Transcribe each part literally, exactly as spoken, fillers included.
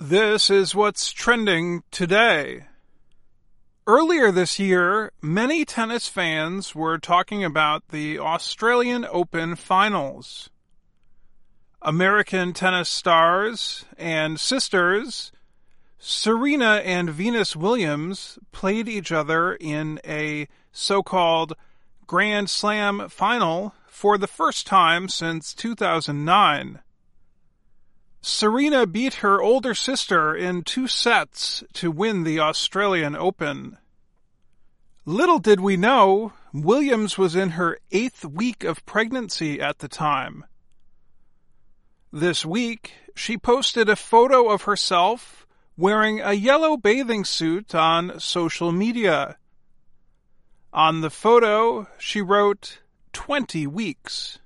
This is what's trending today. Earlier this year, many tennis fans were talking about the Australian Open finals. American tennis stars and sisters Serena and Venus Williams played each other in a so-called Grand Slam final for the first time since two thousand nine. Serena beat her older sister in two sets to win the Australian Open. Little did we know, Williams was in her eighth week of pregnancy at the time. This week, she posted a photo of herself wearing a yellow bathing suit on social media. On the photo, she wrote, twenty weeks.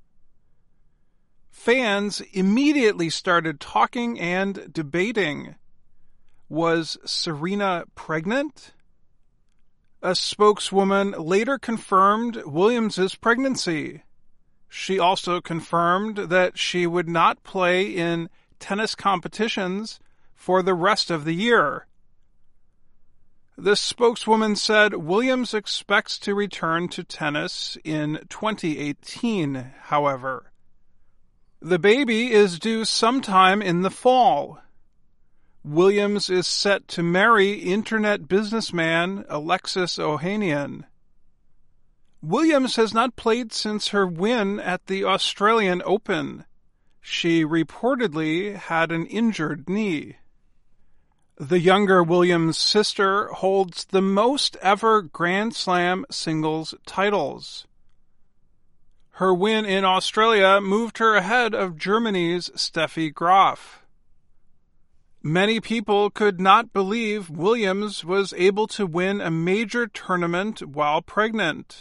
Fans immediately started talking and debating. Was Serena pregnant? A spokeswoman later confirmed Williams' pregnancy. She also confirmed that she would not play in tennis competitions for the rest of the year. The spokeswoman said Williams expects to return to tennis in twenty eighteen, however. The baby is due sometime in the fall. Williams is set to marry internet businessman Alexis Ohanian. Williams has not played since her win at the Australian Open. She reportedly had an injured knee. The younger Williams' sister holds the most ever Grand Slam singles titles. Her win in Australia moved her ahead of Germany's Steffi Graf. Many people could not believe Williams was able to win a major tournament while pregnant.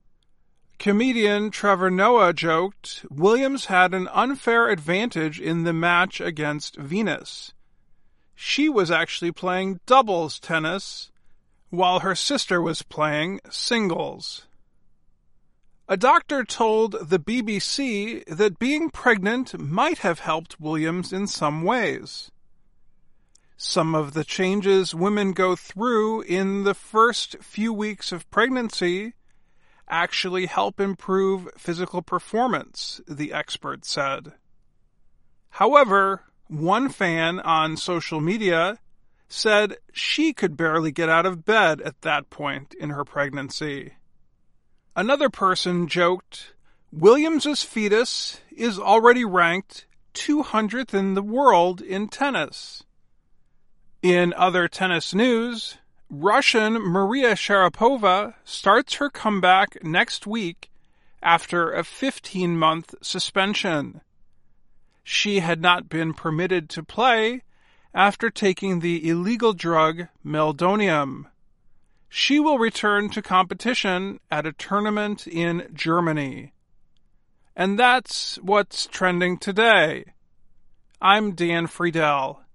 Comedian Trevor Noah joked Williams had an unfair advantage in the match against Venus. She was actually playing doubles tennis, while her sister was playing singles. A doctor told the B B C that being pregnant might have helped Williams in some ways. Some of the changes women go through in the first few weeks of pregnancy actually help improve physical performance, the expert said. However, one fan on social media said she could barely get out of bed at that point in her pregnancy. Another person joked, Williams' fetus is already ranked two hundredth in the world in tennis. In other tennis news, Russian Maria Sharapova starts her comeback next week after a fifteen-month suspension. She had not been permitted to play after taking the illegal drug meldonium. She will return to competition at a tournament in Germany. And that's what's trending today. I'm Dan Friedel.